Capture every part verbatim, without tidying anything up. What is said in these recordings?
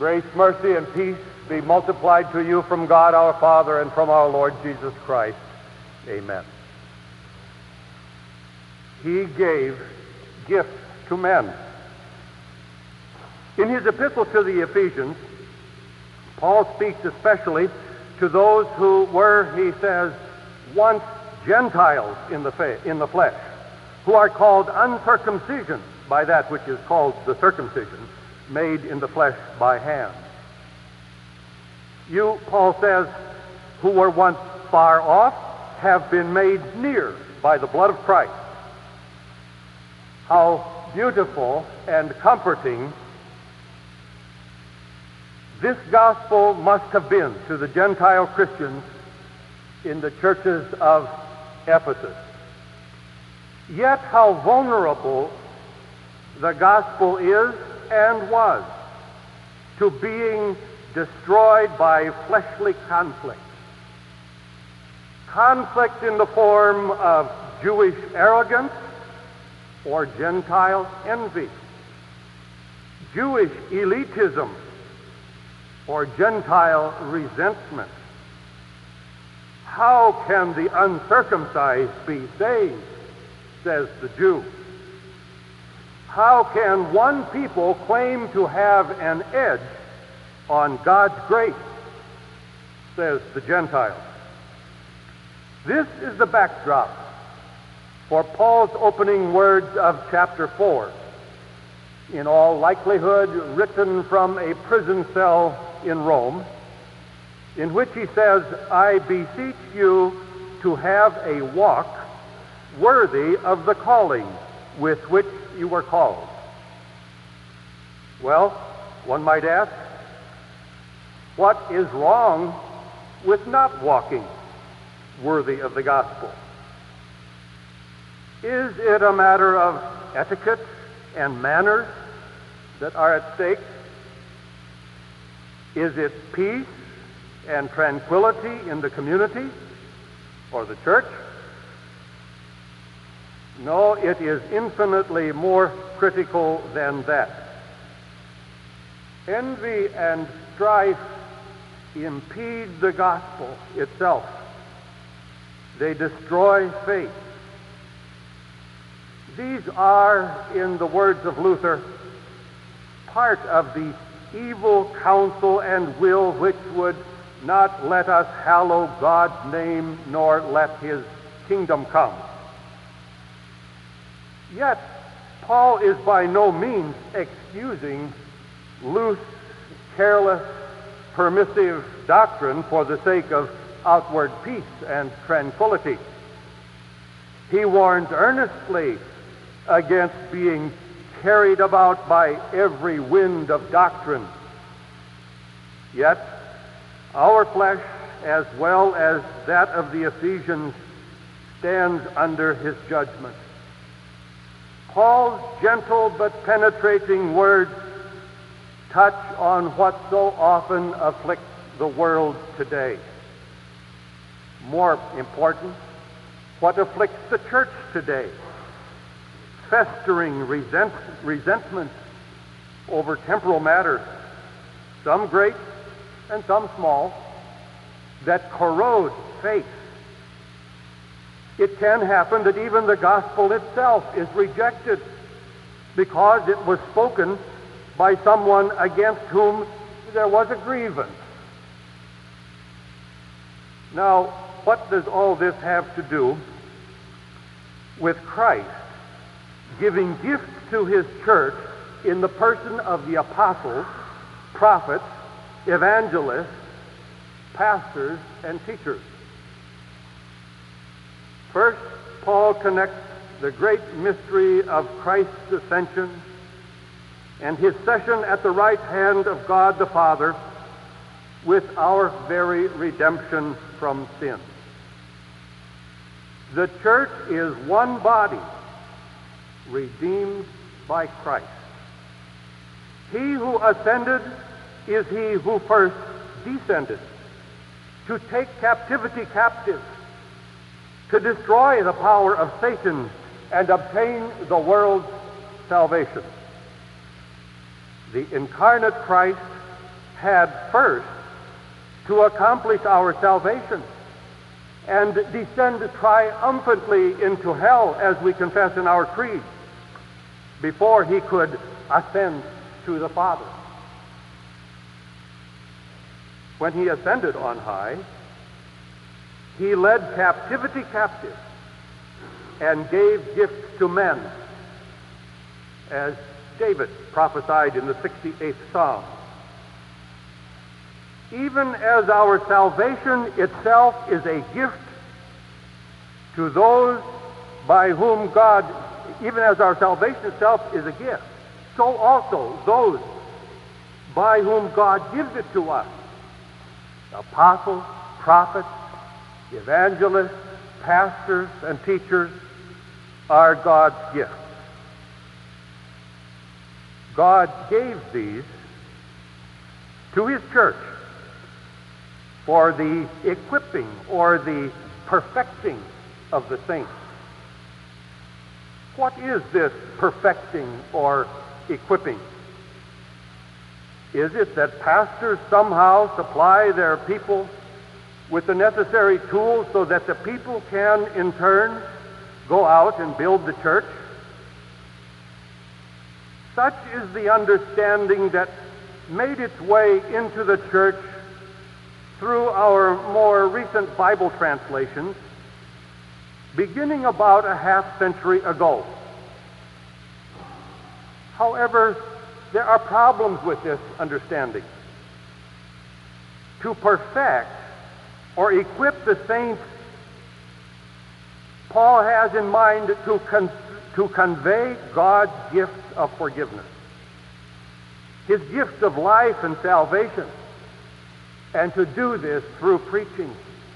Grace, mercy, and peace be multiplied to you from God our Father and from our Lord Jesus Christ. Amen. He gave gifts to men. In his epistle to the Ephesians, Paul speaks especially to those who were, he says, once Gentiles in the, fa- in the flesh, who are called uncircumcision by that which is called the circumcision, made in the flesh by hand. You, Paul says, who were once far off, have been made near by the blood of Christ. How beautiful and comforting this gospel must have been to the Gentile Christians in the churches of Ephesus. Yet how vulnerable the gospel is and was to being destroyed by fleshly conflict. Conflict in the form of Jewish arrogance or Gentile envy, Jewish elitism or Gentile resentment. How can the uncircumcised be saved, says the Jew? How can one people claim to have an edge on God's grace, says the Gentile? This is the backdrop for Paul's opening words of chapter four, in all likelihood written from a prison cell in Rome, in which he says, I beseech you to have a walk worthy of the calling with which you were called. Well, one might ask, what is wrong with not walking worthy of the gospel? Is it a matter of etiquette and manners that are at stake? Is it peace and tranquility in the community or the church? No, it is infinitely more critical than that. Envy and strife impede the gospel itself. They destroy faith. These are, in the words of Luther, part of the evil counsel and will which would not let us hallow God's name nor let his kingdom come. Yet, Paul is by no means excusing loose, careless, permissive doctrine for the sake of outward peace and tranquility. He warns earnestly against being carried about by every wind of doctrine. Yet, our flesh, as well as that of the Ephesians, stands under his judgment. Paul's gentle but penetrating words touch on what so often afflicts the world today. More important, what afflicts the church today. Festering resent, resentment over temporal matters, some great and some small, that corrode faith. It can happen that even the gospel itself is rejected because it was spoken by someone against whom there was a grievance. Now, what does all this have to do with Christ giving gifts to his church in the person of the apostles, prophets, evangelists, pastors, and teachers? First, Paul connects the great mystery of Christ's ascension and his session at the right hand of God the Father with our very redemption from sin. The church is one body, redeemed by Christ. He who ascended is he who first descended, to take captivity captive, to destroy the power of Satan and obtain the world's salvation. The incarnate Christ had first to accomplish our salvation and descend triumphantly into hell, as we confess in our creed, before he could ascend to the Father. When he ascended on high, he led captivity captive and gave gifts to men, as David prophesied in the sixty-eighth Psalm. Even as our salvation itself is a gift to those by whom God, even as our salvation itself is a gift, so also those by whom God gives it to us. Apostles, prophets, evangelists, pastors, and teachers are God's gifts. God gave these to his church for the equipping or the perfecting of the saints. What is this perfecting or equipping? Is it that pastors somehow supply their people with the necessary tools so that the people can in turn go out and build the church? Such is the understanding that made its way into the church through our more recent Bible translations, beginning about a half century ago. However, there are problems with this understanding. To perfect or equip the saints, Paul has in mind to, con- to convey God's gift of forgiveness, his gift of life and salvation, and to do this through preaching,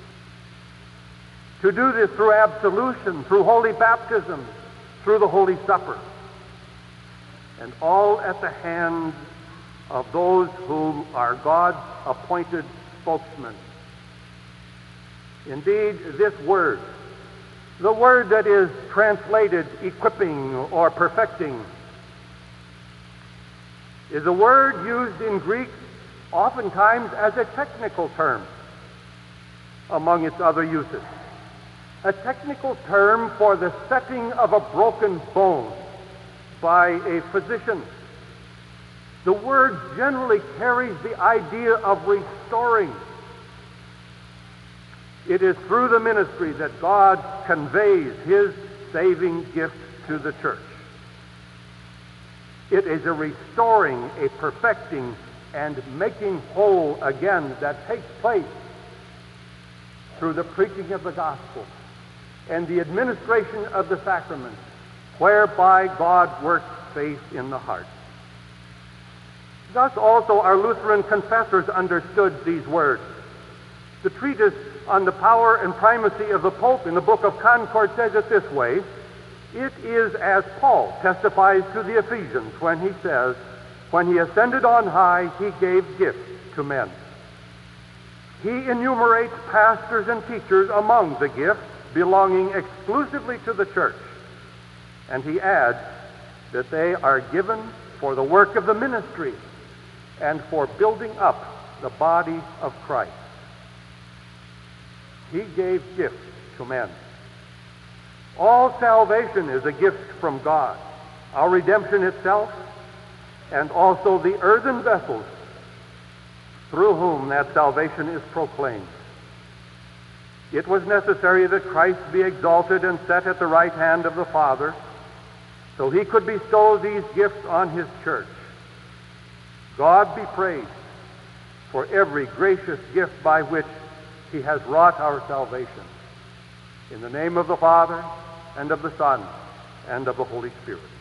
to do this through absolution, through holy baptism, through the Holy Supper, and all at the hands of those who are God's appointed spokesmen. Indeed, this word, the word that is translated equipping or perfecting, is a word used in Greek oftentimes as a technical term among its other uses. A technical term for the setting of a broken bone by a physician. The word generally carries the idea of restoring. It is through the ministry that God conveys his saving gift to the church. It is a restoring, a perfecting, and making whole again that takes place through the preaching of the gospel and the administration of the sacraments, whereby God works faith in the heart. Thus also our Lutheran confessors understood these words. The treatise on the power and primacy of the Pope in the Book of Concord says it this way: it is as Paul testifies to the Ephesians when he says, when he ascended on high, he gave gifts to men. He enumerates pastors and teachers among the gifts belonging exclusively to the church. And he adds that they are given for the work of the ministry and for building up the body of Christ. He gave gifts to men. All salvation is a gift from God, our redemption itself, and also the earthen vessels through whom that salvation is proclaimed. It was necessary that Christ be exalted and set at the right hand of the Father, so he could bestow these gifts on his church. God be praised for every gracious gift by which he has wrought our salvation. In the name of the Father, and of the Son, and of the Holy Spirit.